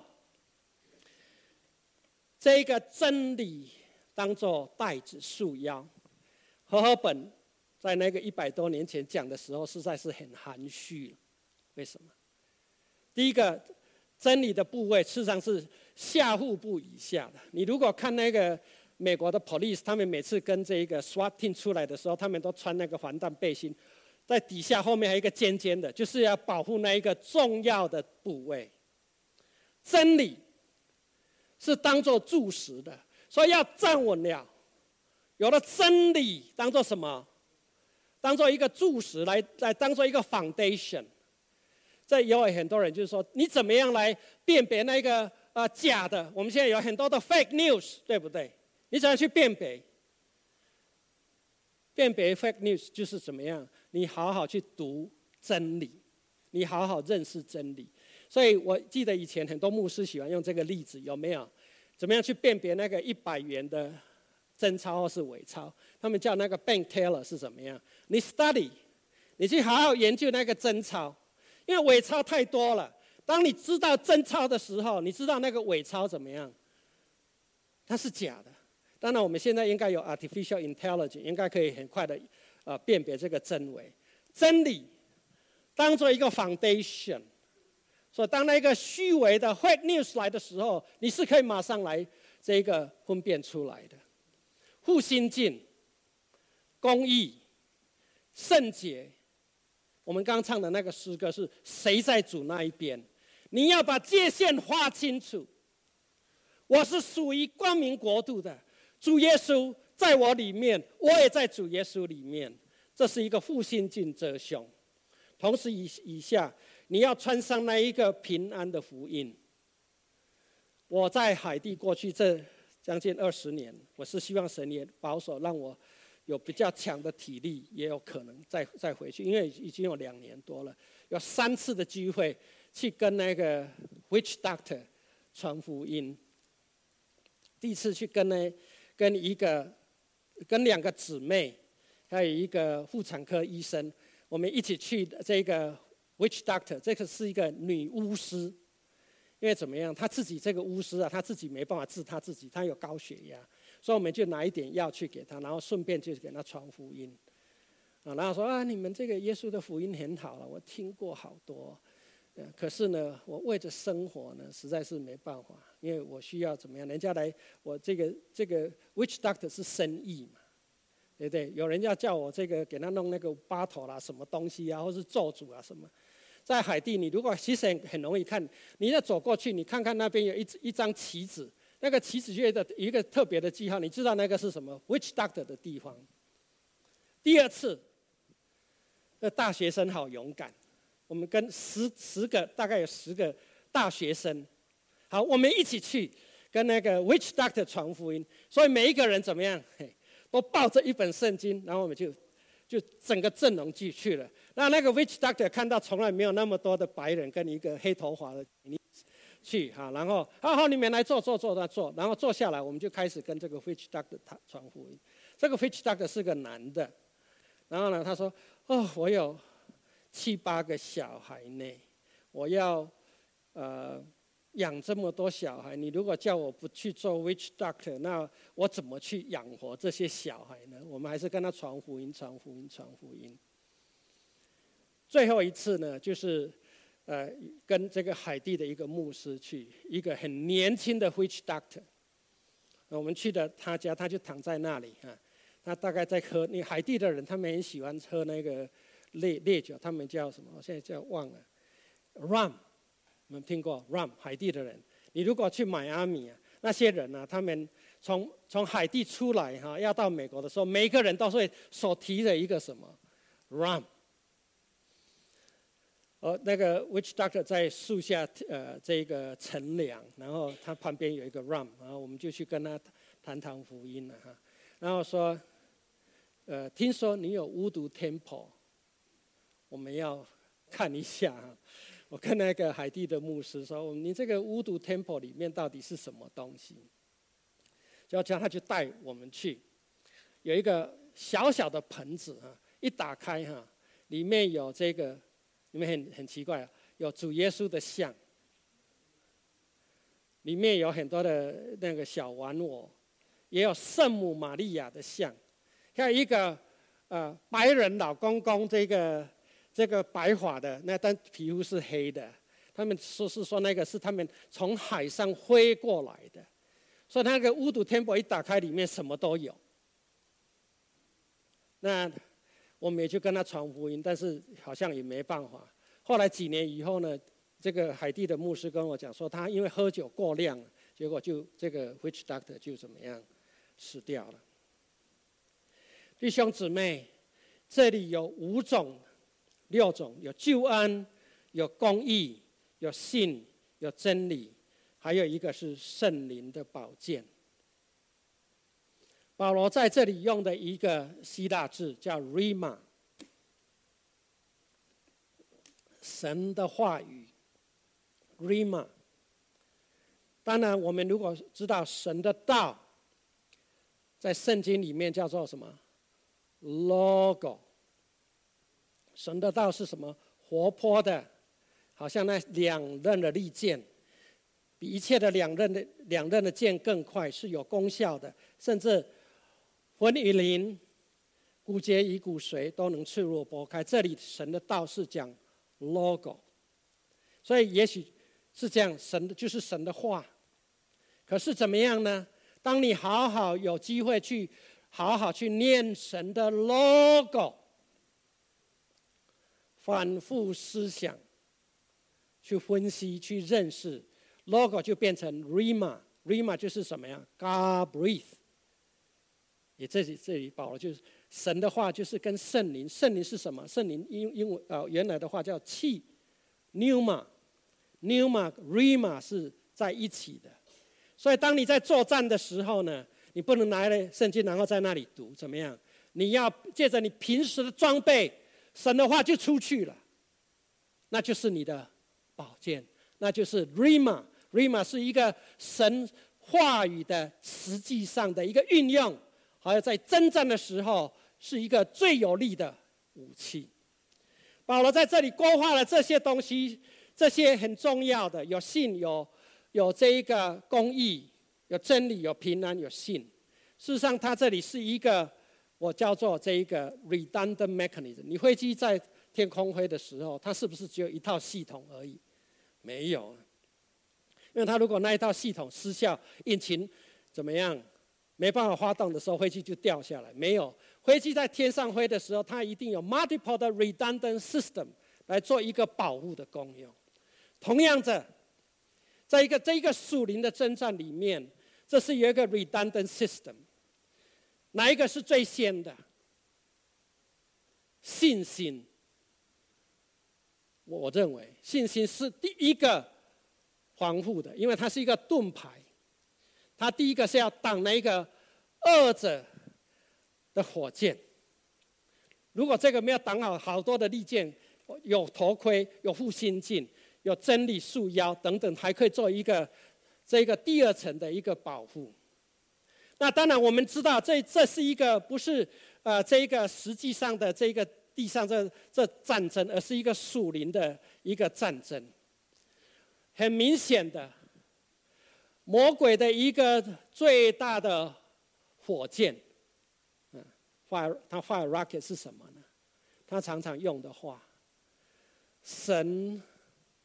这个真理当作带子束腰。和合本在那个100多年前讲的时候，实在是很含蓄了。为什么？第一个，真理的部位事实上是下腹部以下的。你如果看那个美国的 police， 他们每次跟这个 SWAT team 出来的时候，他们都穿那个防弹背心，在底下后面还有一个尖尖的，就是要保护那一个重要的部位。真理是当作柱石的，所以要站稳了。有了真理当作什么？当作一个柱石来当作一个 foundation。这有很多人就是说，你怎么样来辨别那个假的？我们现在有很多的 fake news， 对不对？你怎样去辨别？辨别 fake news 就是怎么样？你好好去读真理，你好好认识真理。所以我记得以前很多牧师喜欢用这个例子，有没有？怎么样去辨别那个100元的真钞或是伪钞？他们叫那个 bank teller 是怎么样？你 study， 你去好好研究那个真钞，因为伪钞太多了。当你知道真钞的时候，你知道那个伪钞怎么样？它是假的。当然，我们现在应该有 artificial intelligence， 应该可以很快的辨别这个真伪。真理当做一个 foundation。所以，当那个虚伪的 fake news 来的时候，你是可以马上来这个分辨出来的。护心镜、公义、圣洁，我们刚唱的那个诗歌是谁在主那一边？你要把界限划清楚。我是属于光明国度的，主耶稣在我里面，我也在主耶稣里面。这是一个护心镜遮胸。同时以下，你要穿上那一个平安的福音。我在海地过去这将近20年，我是希望神也保守，让我有比较强的体力，也有可能再回去，因为已经有2年多了，有3次的机会去跟那个 witch doctor 传福音。第一次去跟2个姊妹，还有一个妇产科医生，我们一起去这个 witch doctor， 这个是一个女巫师。因为怎么样，她自己这个巫师啊，她自己没办法治她自己，她有高血压，所以我们就拿一点药去给她，然后顺便就给她传福音。然后说你们这个耶稣的福音很好了，我听过好多。可是呢，我为着生活呢，实在是没办法，因为我需要怎么样？人家来，我这个 witch doctor 是生意嘛，对不对？有人要叫我这个给他弄那个巴头啦，什么东西啊，或是咒诅啊什么。在海地，你如果其实很容易看，你要走过去，你看看那边有一张旗子，那个旗子就有一个特别的记号，你知道那个是什么 ？witch doctor 的地方。第2次，大学生好勇敢。我们跟10个，大概有10个大学生，好，我们一起去跟那个 witch doctor 传福音。所以每一个人怎么样？都抱着一本圣经，然后我们就整个阵容去了。那个 witch doctor 看到从来没有那么多的白人跟一个黑头发的女子去哈，然后好，你们来坐，然后坐下来，我们就开始跟这个 witch doctor 传福音。这个 witch doctor 是个男的，然后呢，他说我有7、8个小孩呢，我要养这么多小孩，你如果叫我不去做 witch doctor， 那我怎么去养活这些小孩呢？我们还是跟他传福音。最后一次呢，就是跟这个海地的一个牧师去，一个很年轻的 witch doctor。我们去的他家，他就躺在那里那大概在喝，你海地的人他们很喜欢喝那个烈酒，他们叫什么？我现在叫忘了 ，rum， 你们听过 rum？ 海地的人，你如果去迈阿密啊，那些人啊，他们从海地出来哈，要到美国的时候，每一个人都会手提着一个什么 rum。那个 witch doctor 在树下这个乘凉，然后他旁边有一个 rum， 然后我们就去跟他谈福音了哈，然后说，听说你有巫毒 temple， 我们要看一下哈。我跟那个海地的牧师说，你这个巫毒 temple 里面到底是什么东西？就叫他就带我们去，有一个小小的盆子哈，一打开哈，里面有这个。你们很奇怪，有主耶稣的像，里面有很多的那个小玩偶，也有圣母玛利亚的像，还有一个白人老公公，这个白发的，那但皮肤是黑的，他们说那个是他们从海上飞过来的，所以那个巫毒天宝一打开，里面什么都有。那我们也就跟他传福音，但是好像也没办法。后来几年以后呢，这个海地的牧师跟我讲说，他因为喝酒过量，结果就这个 witch doctor 就怎么样死掉了。弟兄姊妹，这里有6种，有救恩，有公义，有信，有真理，还有一个是圣灵的宝剑。保罗在这里用的一个希腊字叫 rhema， 神的话语 rhema。 当然我们如果知道神的道在圣经里面叫做什么 logo， 神的道是什么？活泼的，好像那2刃的利剑，比一切的两刃的剑更快，是有功效的，甚至魂与灵、骨节与骨髓都能刺入剥开。这里神的道是讲 logo， 所以也许是这样，神的就是神的话。可是怎么样呢？当你好好有机会去好好去念神的 logo， 反复思想，去分析，去认识 logo， 就变成 rhema。rhema 就是什么呀？ God breathe。也这里保罗就是神的话，就是跟圣灵是什么？圣灵英文原来的话叫气 ，pneuma，rhema 是在一起的。所以当你在作战的时候呢，你不能拿来圣经然后在那里读，怎么样？你要借着你平时的装备，神的话就出去了，那就是你的宝剑，那就是 rhema。rhema 是一个神话语的实际上的一个运用。还有在征战的时候，是一个最有力的武器。保罗在这里勾画了这些东西，这些很重要的，有信，有这一个公义，有真理，有平安，有信。事实上，它这里是一个我叫做这一个 redundant mechanism。你飞机在天空飞的时候，它是不是只有一套系统而已？没有，因为它如果那一套系统失效，引擎怎么样？没办法发动的时候，飞机就掉下来。没有，飞机在天上飞的时候，它一定有 multiple 的 redundant system 来做一个保护的功用。同样的，在这一个属灵的征战里面，这是有一个 redundant system。哪一个是最先的？信心。我认为信心是第一个防护的，因为它是一个盾牌。他第一个是要挡那一个恶者的火箭。如果这个没有挡好，好多的利剑，有头盔，有护心镜，有真理束腰等等，还可以做一个这个第2层的一个保护。那当然我们知道这是一个不是这一个实际上的这个地上这战争，而是一个属灵的一个战争。很明显的。魔鬼的一个最大的火箭，他 fire rocket 是什么呢？他常常用的话，神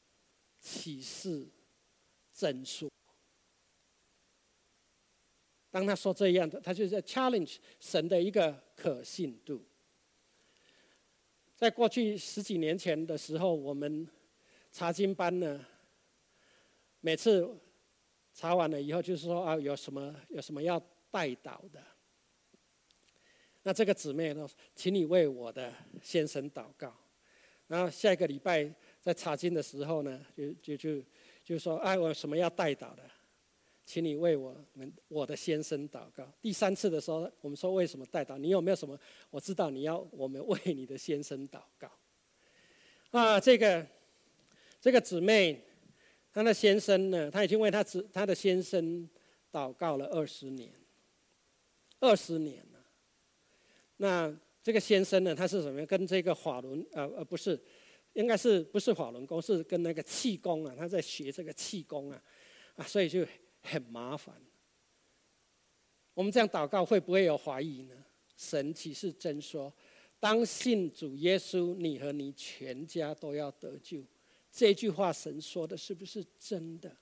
启示真说。 当他说这样的，他就是在 challenge 神的一个可信度。在过去10几年前的时候，我们查经班呢，每次查完了以后，就是说啊，有什么要代祷的。那这个姊妹呢，请你为我的先生祷告。然后下一个礼拜在查经的时候呢，就说啊，我有什么要代祷的，请你为我的先生祷告。第3次的时候，我们说为什么代祷？你有没有什么？我知道你要我们为你的先生祷告。啊，这个姊妹，她的先生呢，她已经为她的先生祷告了20年，20年了。那这个先生呢，他是什么？跟这个法轮不是，应该是不是法轮功，是跟那个气功啊，他在学这个气功啊，所以就很麻烦。我们这样祷告会不会有怀疑呢？神岂是真说，当信主耶稣，你和你全家都要得救？这句话神说的是不是真的？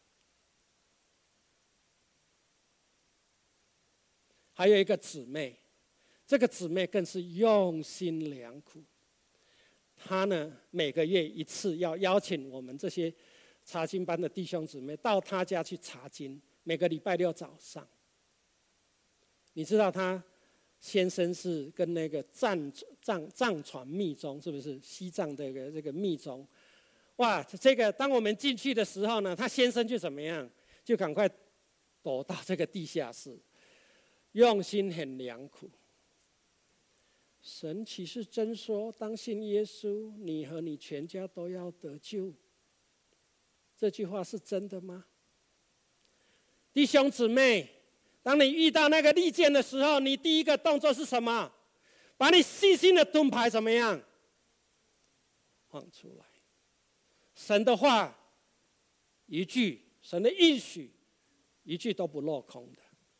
还有一个姊妹。这个姊妹更是用心良苦，她呢每个月1次要邀请我们这些查经班的弟兄姊妹到她家去查经，每个礼拜6早上。你知道她先生是跟那个藏传密宗，是不是西藏的这个密宗？哇，这个当我们进去的时候呢，她先生就怎么样？就赶快躲到这个地下室，用心很良苦。神岂是真说，当信耶稣，你和你全家都要得救？这句话是真的吗？弟兄姊妹，当你遇到那个利剑的时候，你第一个动作是什么？把你细心的盾牌怎么样？放出来。神的话一句，神的应许一句都不落空的。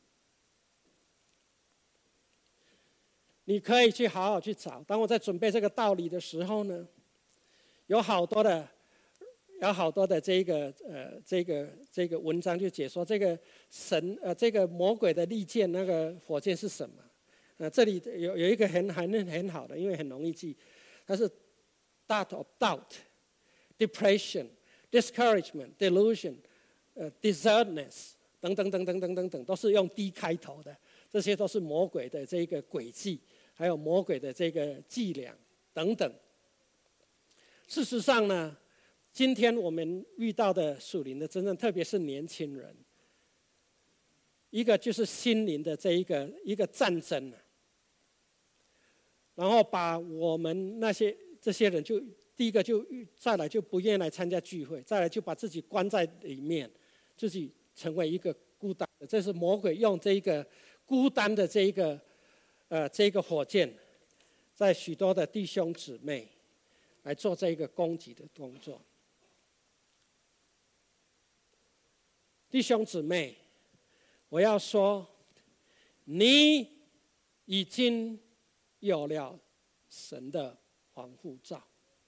你可以去好好去找。当我在准备这个道理的时候呢，有好多的这个文章就解说这个这个魔鬼的利剑那个火箭是什么？这里有一个很好的，因为很容易记，它是 dart of doubt、depression、discouragement、delusion、desertness 等等，都是用 D 开头的，这些都是魔鬼的这个诡计。还有魔鬼的这个伎俩等等。事实上呢，今天我们遇到的属灵的真正，特别是年轻人，一个就是心灵的一个战争，然后把我们这些人就第一个就再来就不愿意来参加聚会，再来就把自己关在里面，自己成为一个孤单的。这是魔鬼用这一个孤单的这个火箭，在许多的弟兄姊妹来做这个攻击的动作。弟兄姊妹，我要说，你已经有了神的防护罩，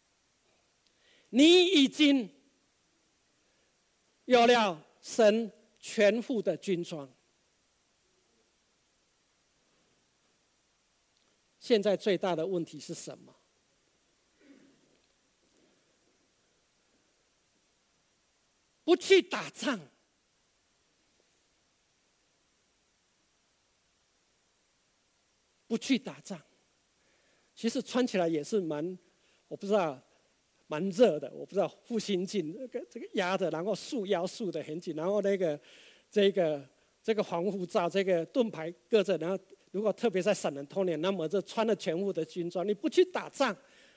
你已经有了神全副的军装。现在最大的问题是什么？不去打仗，不去打仗，其实穿起来也是我不知道，蛮热的。我不知道护心镜这个压着，然后束腰束得很紧，然后这个防护罩，这个盾牌搁着，然后如果特别在San Antonio，那么就穿了全副的军装，你不去打仗。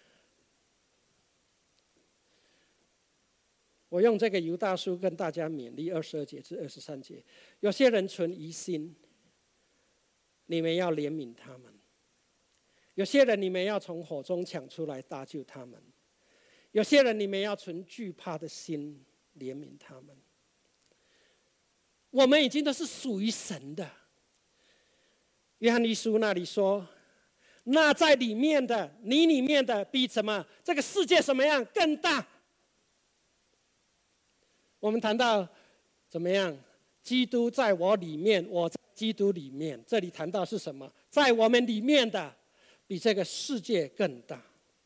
我用这个犹大书跟大家勉励22节至23节，有些人存疑心，你们要怜悯他们；有些人你们要从火中抢出来搭救他们；有些人你们要存惧怕的心怜悯他们。我们已经都是属于神的。约翰一书那里说，那在里面的，你里面的比什么？这个世界什么样更大？我们谈到怎么样？基督在我里面，我在基督里面。这里谈到是什么？在我们里面的，比这个世界更大。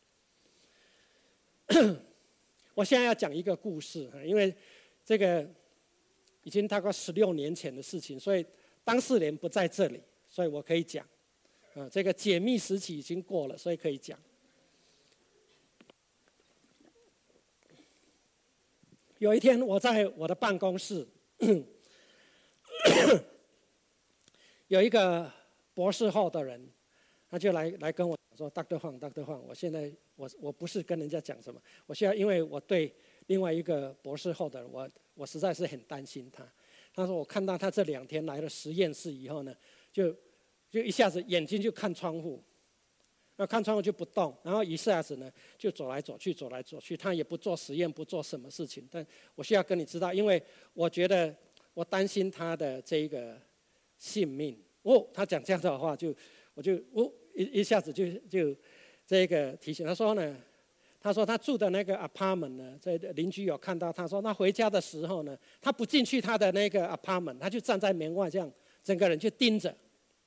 我现在要讲一个故事，因为这个已经大概16年前的事情，所以当事人不在这里，所以我可以讲。这个解密时期已经过了，所以可以讲。有一天，我在我的办公室，有一个博士后的人，他就来跟我说 ：“Dr. Huang，Dr. Huang， 我现在我不是跟人家讲什么，我现在因为我对另外一个博士后的人，我实在是很担心他。他说我看到他这2天来了实验室以后呢，就一下子眼睛就看窗户。”那看窗户就不动，然后一下子呢就走来走去，走来走去，他也不做实验，不做什么事情。但我需要跟你知道，因为我觉得我担心他的这一个性命。他讲这样的话，我就一下子就这个提醒他说呢，他说他住的那个 apartment 呢，这邻居有看到，他说他回家的时候呢，他不进去他的那个 apartment， 他就站在门外这样，整个人就盯着。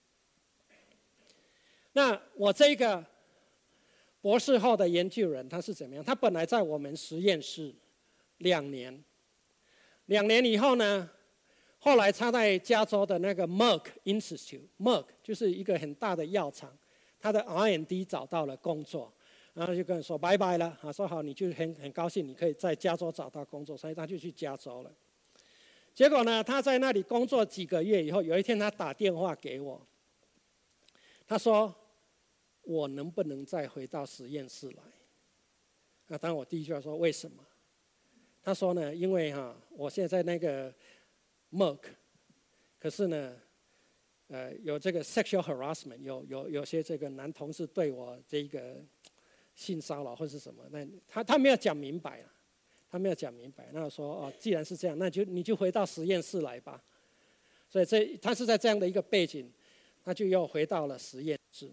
那我这个博士后的研究人他是怎么样？他本来在我们实验室2年，2年以后呢，后来他在加州的那个 Merck Institute，Merck 就是一个很大的药厂，他的 R&D 找到了工作，然后就跟人说拜拜了，说好你就很高兴你可以在加州找到工作，所以他就去加州了。结果呢，他在那里工作几个月以后，有一天他打电话给我，他说：“我能不能再回到实验室来？”那当然我第一句话说为什么？他说呢，因为我现在在那个 Merck， 可是呢，有这个 sexual harassment， 有些这个男同事对我这个性骚扰或是什么，那他没有讲明白啊，他没有讲明白。那我说既然是这样，那你就回到实验室来吧。所以他是在这样的一个背景，他就又回到了实验室。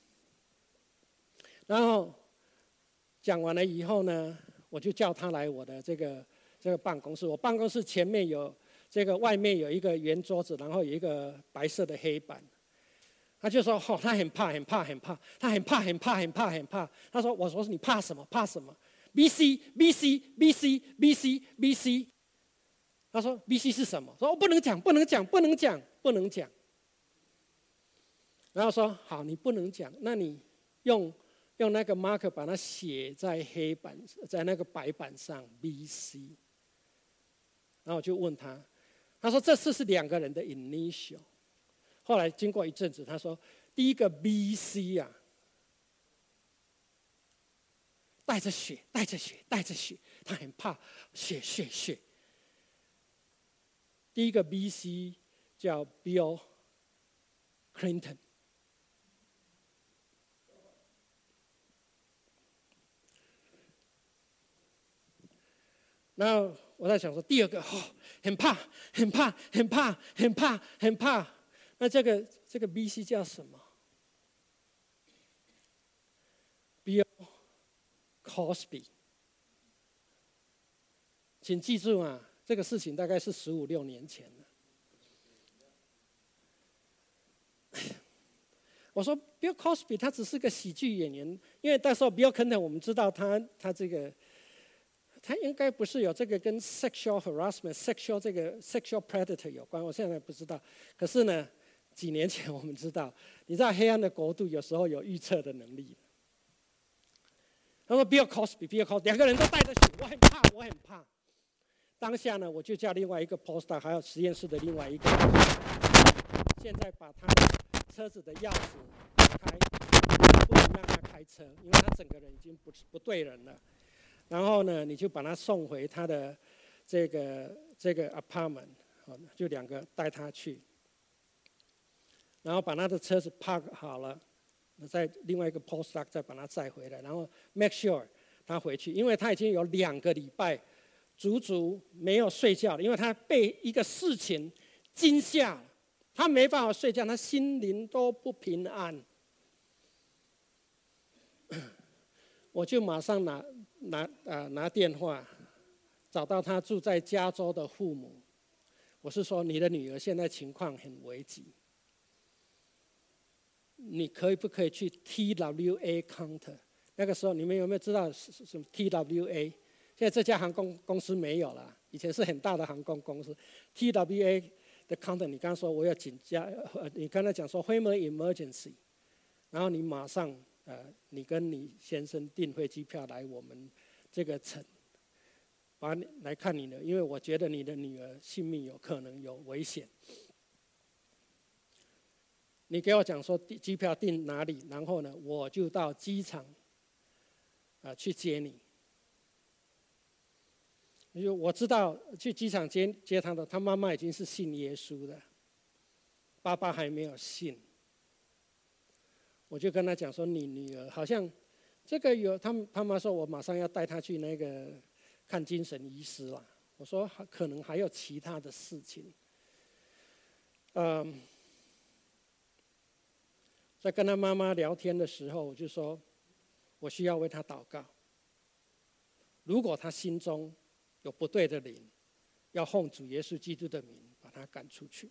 然后讲完了以后呢，我就叫他来我的这个办公室。我办公室前面有外面有一个圆桌子，然后有一个白色的黑板。他就说：“他很怕，很怕，很怕，他很怕，很怕，很怕，很怕。”他说：“我说你怕什么？怕什么 ？BC BC BC BC BC。”他说 ：“BC 是什么？”说：“不能讲，不能讲，不能讲，不能讲。”然后说：“好，你不能讲，那你用那个 marker 把它写在黑板，在那个白板上 BC。”然后我就问他，他说这是2个人的 initial。后来经过一阵子，他说第一个 BC 啊，带着血，带着血，带着血，他很怕血。第一个 BC 叫 Bill Clinton。然后我在想说，第2个很怕，很怕，很怕，很怕，很怕。那这个 BC 叫什么 ？Bill Cosby。请记住啊，这个事情大概是15、16年前了。我说 Bill Cosby 他只是个喜剧演员，因为那时候 Bill Clinton 我们知道他这个。他应该不是有这个跟 sexual harassment、sexual predator 有关，我现在不知道。可是呢，几年前我们知道，你知道黑暗的国度有时候有预测的能力。他说 Bill Cosby 2个人都带着血，我很怕。当下呢，我就叫另外一个 postdoc 还有实验室的另外一个，现在把他的车子的钥匙打开，不能让他开车，因为他整个人已经不对人了。然后呢，你就把他送回他的这个 apartment， 就2个带他去，然后把他的车子 park 好了，再另外一个 postdoc 再把他载回来，然后 make sure 他回去，因为他已经有2个礼拜足足没有睡觉了，因为他被一个事情惊吓了，他没办法睡觉，他心灵都不平安。我就马上拿电话找到他住在加州的父母，我是说你的女儿现在情况很危急， 你可不可以去 TWA counter？ 那个时候你们有没有知道什么 TWA？ 现在这家航空公司没有了，以前是很大的航空公司。TWA 的 counter， 你刚刚说我有紧急，你刚才讲说 family emergency， 然后你马上你跟你先生订飞机票来我们这个城，把你来看你的，因为我觉得你的女儿性命有可能有危险。你给我讲说机票订哪里，然后呢，我就到机场去接你。因为我知道去机场接他的，他妈妈已经是信耶稣的，爸爸还没有信。我就跟他讲说，你女儿好像这个有，他妈说我马上要带她去那个看精神医师了。我说可能还有其他的事情。在跟他妈妈聊天的时候，我就说，我需要为他祷告。如果他心中有不对的灵，要奉主耶稣基督的名把他赶出去。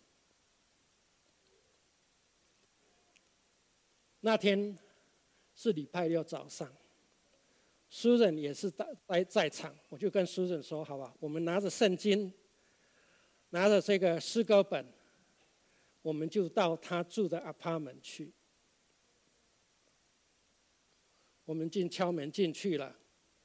那天是礼拜六早上，书人也是在场，我就跟书人说：“好吧，我们拿着圣经，拿着这个诗歌本，我们就到他住的 apartment 去。”我们敲门进去了。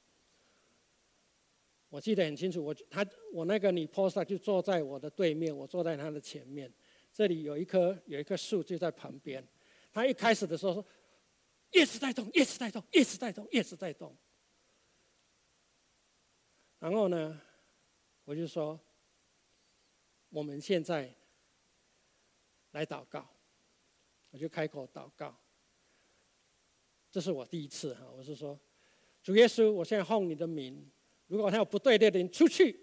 我记得很清楚，我那个女 poster 就坐在我的对面，我坐在她的前面。这里有一棵树就在旁边。他一开始的时候说：“叶子在动，叶子在动，叶子在动，叶子在动。”然后呢，我就说：“我们现在来祷告。”我就开口祷告。这是我第一次哈，我是说，主耶稣，我现在奉你的名，如果他有不对的人出去。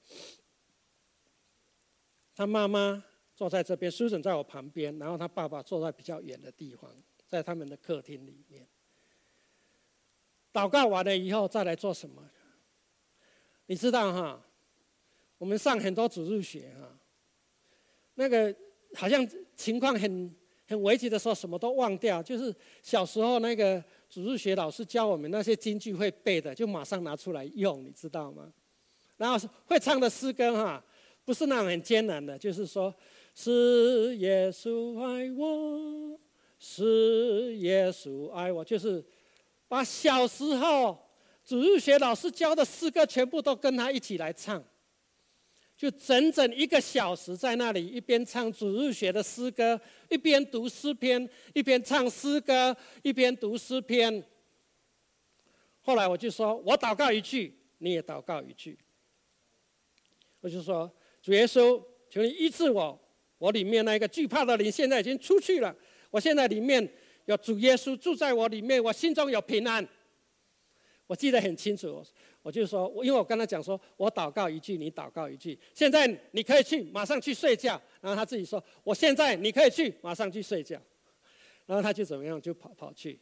他妈妈坐在这边，书生在我旁边，然后他爸爸坐在比较远的地方，在他们的客厅里面。祷告完了以后，再来做什么？你知道哈，我们上很多主日学哈，那个好像情况很危急的时候，什么都忘掉。就是小时候那个主日学老师教我们那些金句会背的，就马上拿出来用，你知道吗？然后会唱的诗歌哈，不是那种很艰难的，就是说，是耶稣爱我，是耶稣爱我，就是把小时候主日学老师教的诗歌全部都跟他一起来唱。就整整1个小时在那里，一边唱主日学的诗歌，一边读诗篇，一边唱诗歌，一边读诗篇。后来我就说，我祷告一句，你也祷告一句。我就说，主耶稣，求你医治我，我里面那个惧怕的灵现在已经出去了，我现在里面有主耶稣住在我里面，我心中有平安。我记得很清楚。我就说，因为我跟他讲说，我祷告一句，你祷告一句。现在你可以去，马上去睡觉。然后他自己说，我现在你可以去，马上去睡觉。然后他就怎么样，就跑去。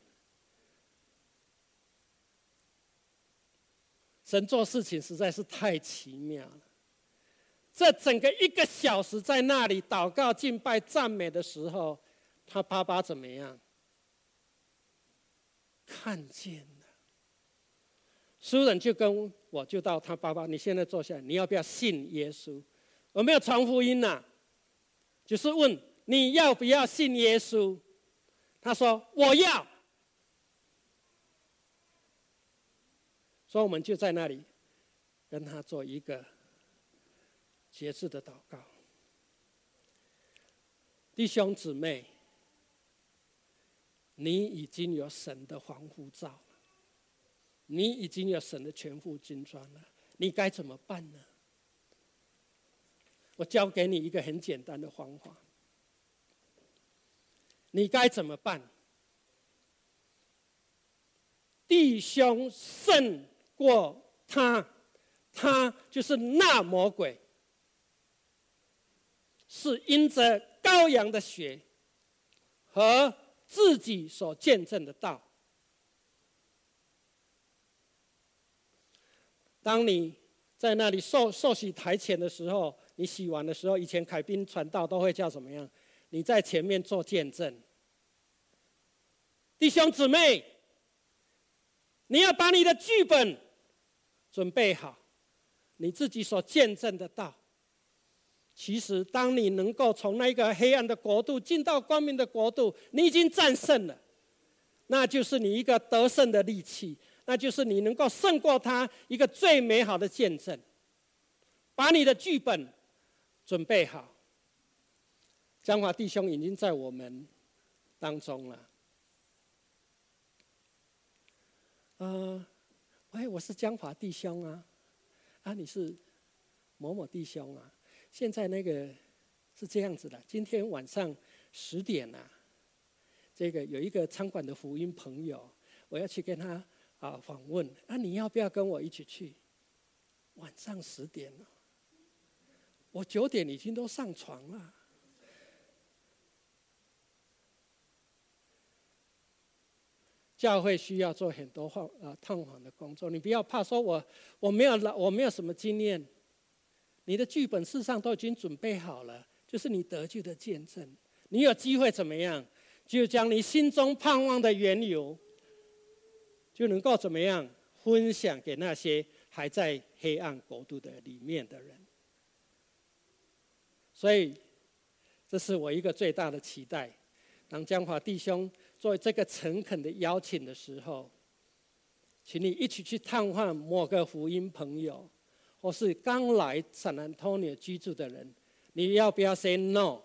神做事情实在是太奇妙了。这整个1个小时在那里祷告、敬拜、赞美的时候，他爸爸怎么样？看见了。书人就跟我就到他爸爸，你现在坐下来，你要不要信耶稣？我没有传福音呐，就是问你要不要信耶稣？他说我要。所以我们就在那里跟他做一个节制的祷告。弟兄姊妹，你已经有神的防护罩了。你已经有神的全副军装了，你该怎么办呢？我教给你一个很简单的方法。你该怎么办？弟兄胜过他，他就是那魔鬼，是因着羔羊的血和自己所见证的道。当你在那里受洗台前的时候，你洗完的时候，以前凯宾传道都会叫怎么样？你在前面做见证， 弟兄姊妹，你要把你的剧本准备好，你自己所见证的道。其实，当你能够从那个黑暗的国度进到光明的国度，你已经战胜了，那就是你一个得胜的利器，那就是你能够胜过他一个最美好的见证。把你的剧本准备好。江华弟兄已经在我们当中了。喂，我是江华弟兄啊，你是某某弟兄啊。现在那个是这样子的，今天晚上10点这个有一个餐馆的福音朋友，我要去跟他访问你要不要跟我一起去？晚上10点了，我9点已经都上床了。教会需要做很多探访的工作，你不要怕说我没有什么经验，你的剧本事实上都已经准备好了，就是你得救的见证。你有机会怎么样？就将你心中盼望的缘由，就能够怎么样分享给那些还在黑暗国度的里面的人。所以，这是我一个最大的期待。当江华弟兄做这个诚恳的邀请的时候，请你一起去探访某个福音朋友，或是刚来San Antonio居住的人，你要不要 say no？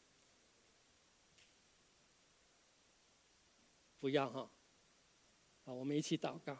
不要好，我们一起祷告。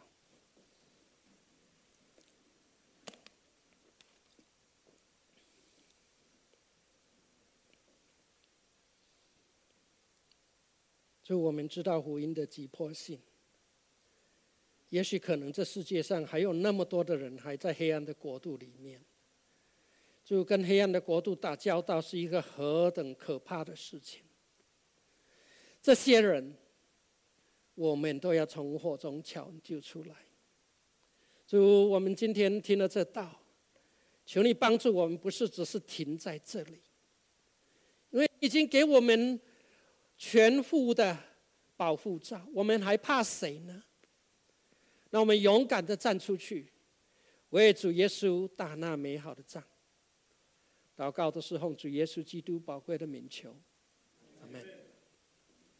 就我们知道福音的急迫性，也许可能这世界上还有那么多的人还在黑暗的国度里面，就跟黑暗的国度打交道是一个何等可怕的事情。这些人，我们都要从火中抢救出来。主，我们今天听了这道，求你帮助我们，不是只是停在这里，因为已经给我们全副的保护罩，我们还怕谁呢？那我们勇敢的站出去，为主耶稣打那美好的仗。祷告的是奉主耶稣基督宝贵的名求，阿们。